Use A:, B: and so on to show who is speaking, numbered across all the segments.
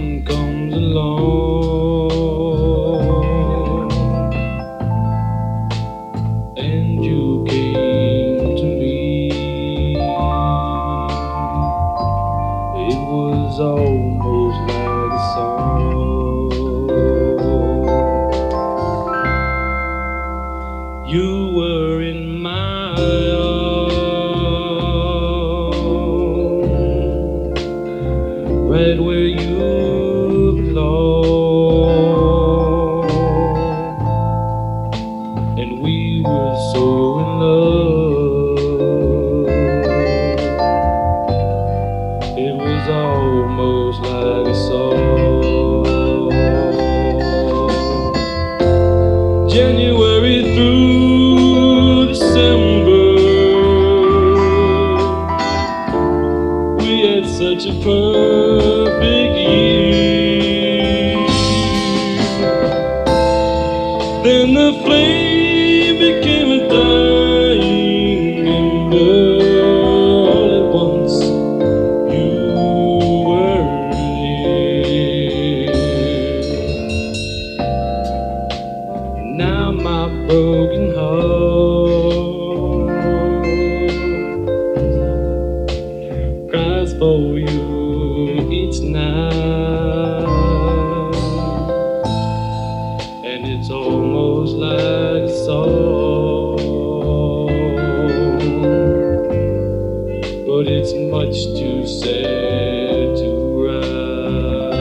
A: someone comes along and you came to me, it was almost like a song. You were in my arms, right where you belong, and we were so in love, it was almost like a song. January through December, we had such a perfect year. Then the flame became a dying ember. All at once you were here. Now my broken heart cries for you each night, and it's almost like a song, but it's much too sad to write.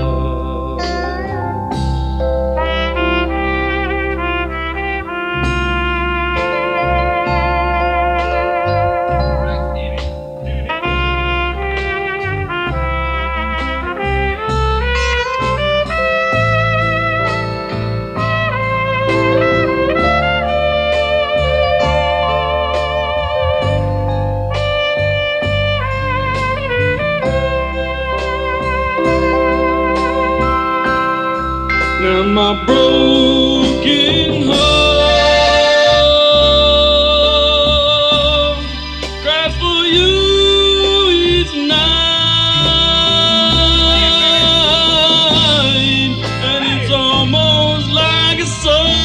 A: Now my broken heart cries for you each night, and it's almost like a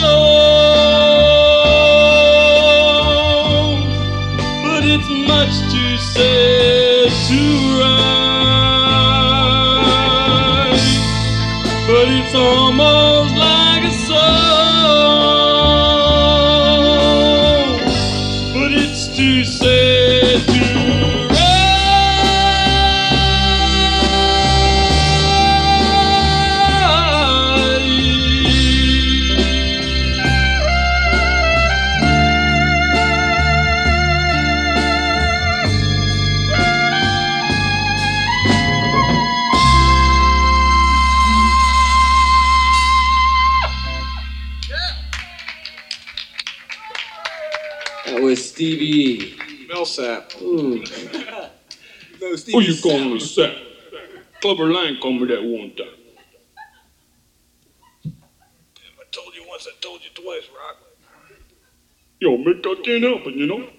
A: song, but it's much too sad to write. But it's almost like a song, but it's too sad to That was Stevie
B: Millsap.
A: Ooh.
B: No, Stevie
A: Who you calling a sap? Clubber Lang called me that one time.
B: I told you once, I told you twice, Rock.
A: Yo, make that thing happen, you know?